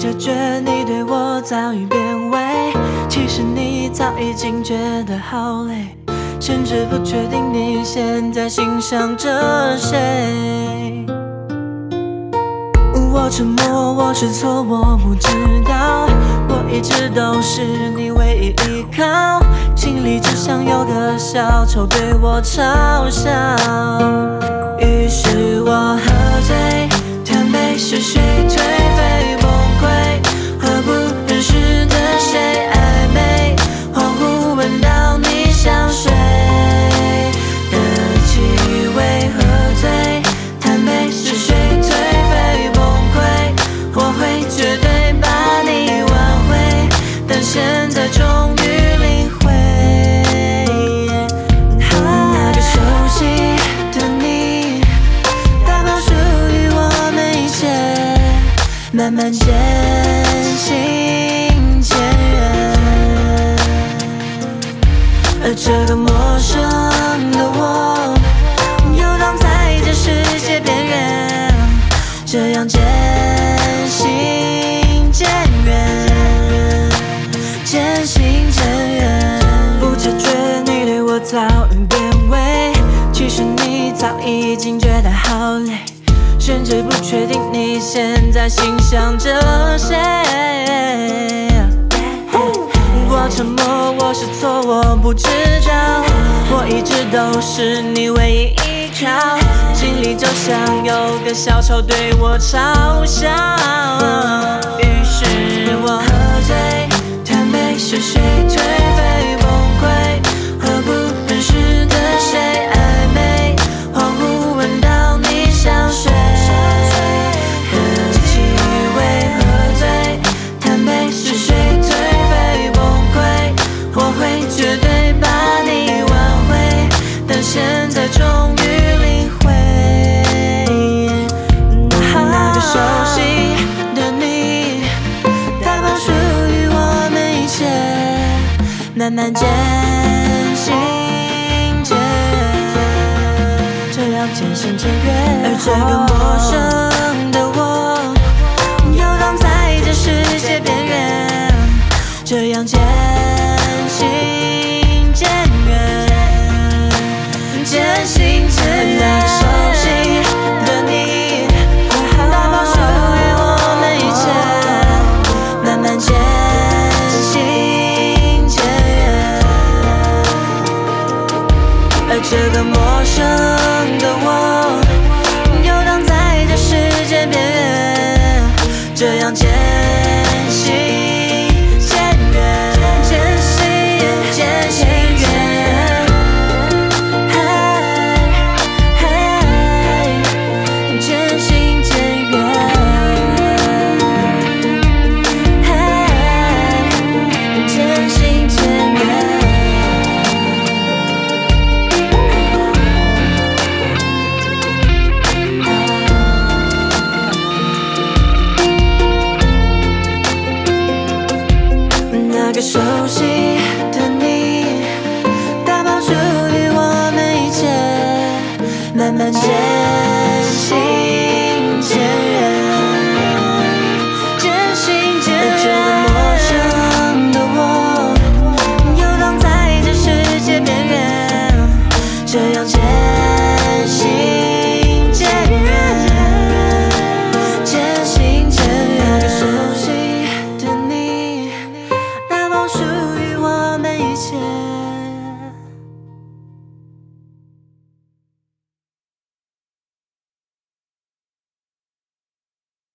察觉你对我早已变味，其实你早已经觉得好累，甚至不确定你现在欣赏着谁。我沉默，我是错，我不知道，我一直都是你唯一依靠，心里只想有个小丑对我嘲笑。于是我喝醉，贪杯是谁颓废崩溃，和不认识的谁暧昧，恍惚闻到你香水的气味，喝醉贪杯是谁颓废崩溃，我会绝对把你挽回，但现在终于领会，那个熟悉的你，代表属于我们一切，慢慢渐行渐远。而这个陌生的我，游荡在这世界边缘，这样渐行渐远，渐行渐远。不察觉你对我早已变味，其实你早已经觉得好累，甚至不确定你现在欣赏着谁。我沉默，我是错，我不知道，我一直都是你唯一依靠，心里就像有个小丑对我嘲笑。于是我喝醉，贪杯是谁颓废崩溃，和不认识的谁暧昧，恍惚闻到你香水的气味，喝醉贪杯是谁颓废崩溃，我会绝对把你挽回，但现在终于领会，那个熟悉的你，代表属于我们一切，慢慢渐行渐远，这样渐行渐远。而这个陌生的我，游荡在这世界边缘，这样渐行渐远，渐行渐远。那个熟悉的你，代表属于我们一切，慢慢渐行渐远。而这个陌生的我，游荡在这世界边缘，这样渐行渐远，渐行渐远，渐行渐远，渐行渐远。那个熟悉